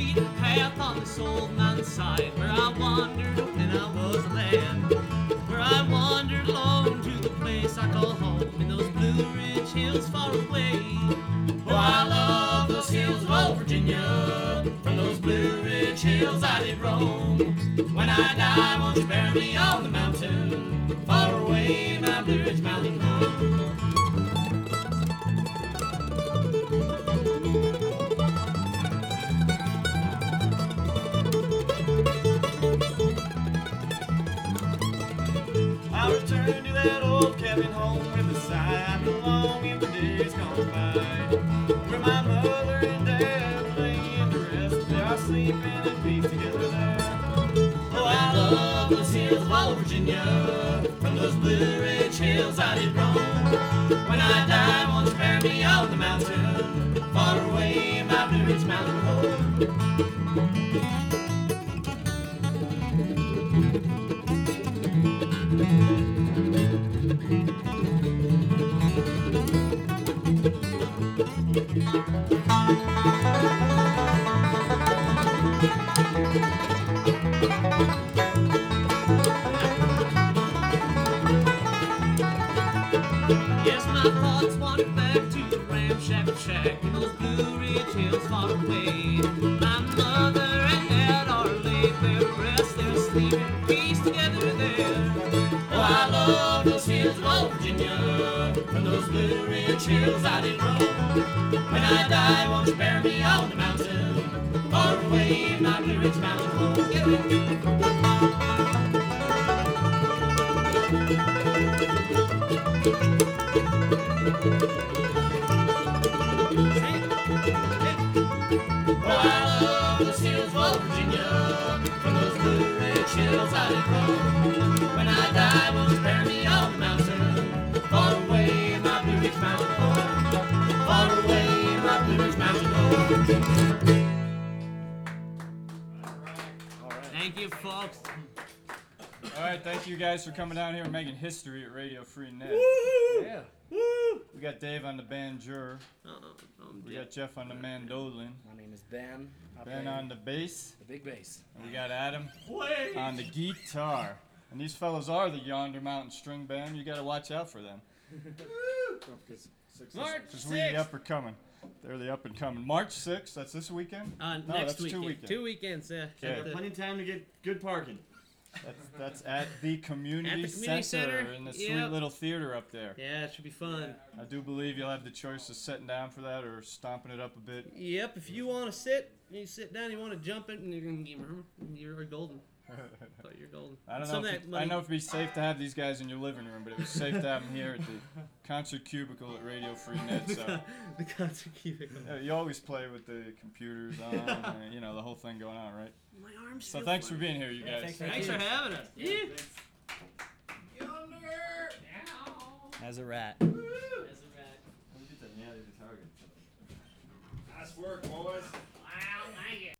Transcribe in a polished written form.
beaten path on this old mountainside where I wandered when I was a lad. Where I wandered alone to the place I call home in those Blue Ridge hills far away. Oh, I love those hills of old Virginia. From those Blue Ridge hills I did roam. When I die, won't you bury me on the mountain far away, my Blue Ridge mountain home. I return to that old cabin home with a sigh. I've been longing for days gone by, where my mother and dad laying to rest. They are sleeping in peace together there. Oh, I love those hills of old Virginia. From those Blue Ridge hills I did roam. When I die, won't you bury me on the mountain far away, my Blue Ridge mountain home. Yes, my thoughts wandered back to the ramshackle shack in those Blue Ridge hills far away. My mother and dad are laid there to rest. They're sleeping in peace together there. Oh, I love those hills of old Virginia. From those Blue Ridge hills I did roam. When I die, won't you bury me on the mountain far away in my Blue Ridge mountain home? Get it. Oh, I love those hills of old Virginia. From those Blue Ridge hills I did roam. When I die, won't you bury me on the mountain far away in my Blue Ridge mountain home? Far away in my Blue Ridge mountain home. Thank you, folks. All right, thank you guys for coming down here and making history at Radio Free Net. Yeah. We got Dave on the banjo. We got Jeff on the mandolin. My name is Ben. I Ben play on the bass. the big bass. And we got Adam on the guitar. And these fellows are the Yonder Mountain String Band. You got to watch out for them. March Because we the up and coming. They're the up and coming. March 6th, that's this weekend? Next that's weekend. 2 weekends. 2 weekends, yeah. Okay. Plenty of time to get good parking. That's at the community, center in the sweet Yep. little theater up there. Yeah, it should be fun. I do believe you'll have the choice of sitting down for that or stomping it up a bit. Yep, if you want to sit, you sit down, you want to jump it, and you're golden. But you're golden. I don't know. I know it'd be safe to have these guys in your living room, but it was safe to have them here at the concert cubicle at Radio Free Net. So the concert cubicle. you always play with the computers on, and, the whole thing going on, right? My arms. So thanks for being here, you guys. Thanks for having us. Yeah. As a rat. Let me get that nail to the target. Nice work, boys. Wow, thank you.